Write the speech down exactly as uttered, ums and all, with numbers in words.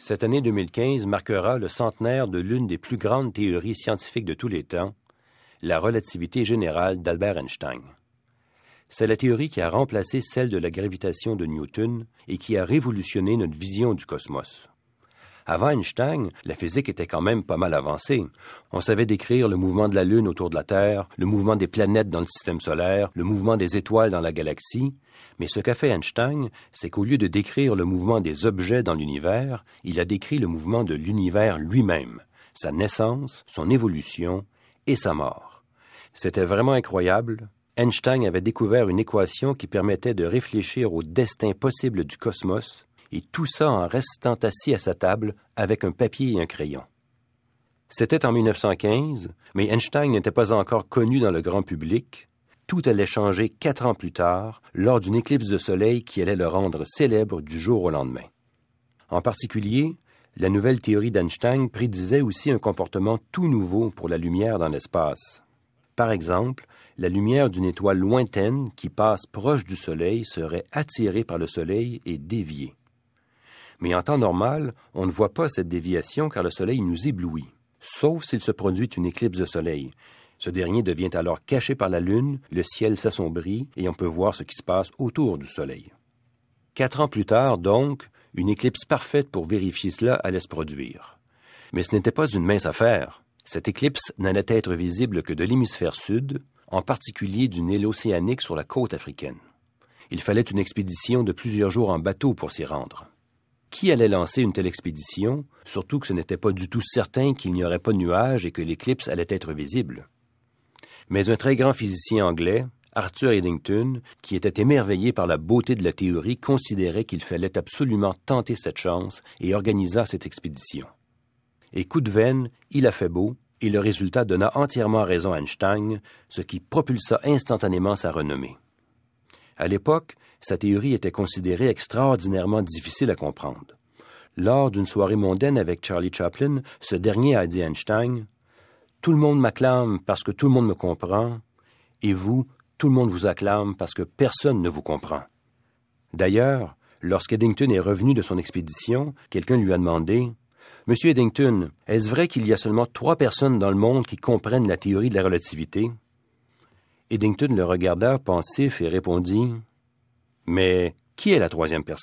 Cette année deux mille quinze marquera le centenaire de l'une des plus grandes théories scientifiques de tous les temps, la relativité générale d'Albert Einstein. C'est la théorie qui a remplacé celle de la gravitation de Newton et qui a révolutionné notre vision du cosmos. Avant Einstein, la physique était quand même pas mal avancée. On savait décrire le mouvement de la Lune autour de la Terre, le mouvement des planètes dans le système solaire, le mouvement des étoiles dans la galaxie. Mais ce qu'a fait Einstein, c'est qu'au lieu de décrire le mouvement des objets dans l'univers, il a décrit le mouvement de l'univers lui-même, sa naissance, son évolution et sa mort. C'était vraiment incroyable. Einstein avait découvert une équation qui permettait de réfléchir au destin possible du cosmos, et tout ça en restant assis à sa table avec un papier et un crayon. C'était en mille neuf cent quinze, mais Einstein n'était pas encore connu dans le grand public. Tout allait changer quatre ans plus tard, lors d'une éclipse de soleil qui allait le rendre célèbre du jour au lendemain. En particulier, la nouvelle théorie d'Einstein prédisait aussi un comportement tout nouveau pour la lumière dans l'espace. Par exemple, la lumière d'une étoile lointaine qui passe proche du Soleil serait attirée par le Soleil et déviée. Mais en temps normal, on ne voit pas cette déviation car le Soleil nous éblouit, sauf s'il se produit une éclipse de Soleil. Ce dernier devient alors caché par la Lune, le ciel s'assombrit et on peut voir ce qui se passe autour du Soleil. Quatre ans plus tard, donc, une éclipse parfaite pour vérifier cela allait se produire. Mais ce n'était pas une mince affaire. Cette éclipse n'allait être visible que de l'hémisphère sud, en particulier d'une île océanique sur la côte africaine. Il fallait une expédition de plusieurs jours en bateau pour s'y rendre. Qui allait lancer une telle expédition, surtout que ce n'était pas du tout certain qu'il n'y aurait pas de nuages et que l'éclipse allait être visible? Mais un très grand physicien anglais, Arthur Eddington, qui était émerveillé par la beauté de la théorie, considérait qu'il fallait absolument tenter cette chance et organisa cette expédition. Et coup de veine, il a fait beau, et le résultat donna entièrement raison à Einstein, ce qui propulsa instantanément sa renommée. À l'époque, sa théorie était considérée extraordinairement difficile à comprendre. Lors d'une soirée mondaine avec Charlie Chaplin, ce dernier a dit à Einstein « Tout le monde m'acclame parce que tout le monde me comprend, et vous, tout le monde vous acclame parce que personne ne vous comprend. » D'ailleurs, lorsqu'Eddington est revenu de son expédition, quelqu'un lui a demandé « Monsieur Eddington, est-ce vrai qu'il y a seulement trois personnes dans le monde qui comprennent la théorie de la relativité? » Eddington le regarda pensif et répondit « Mais qui est la troisième personne? »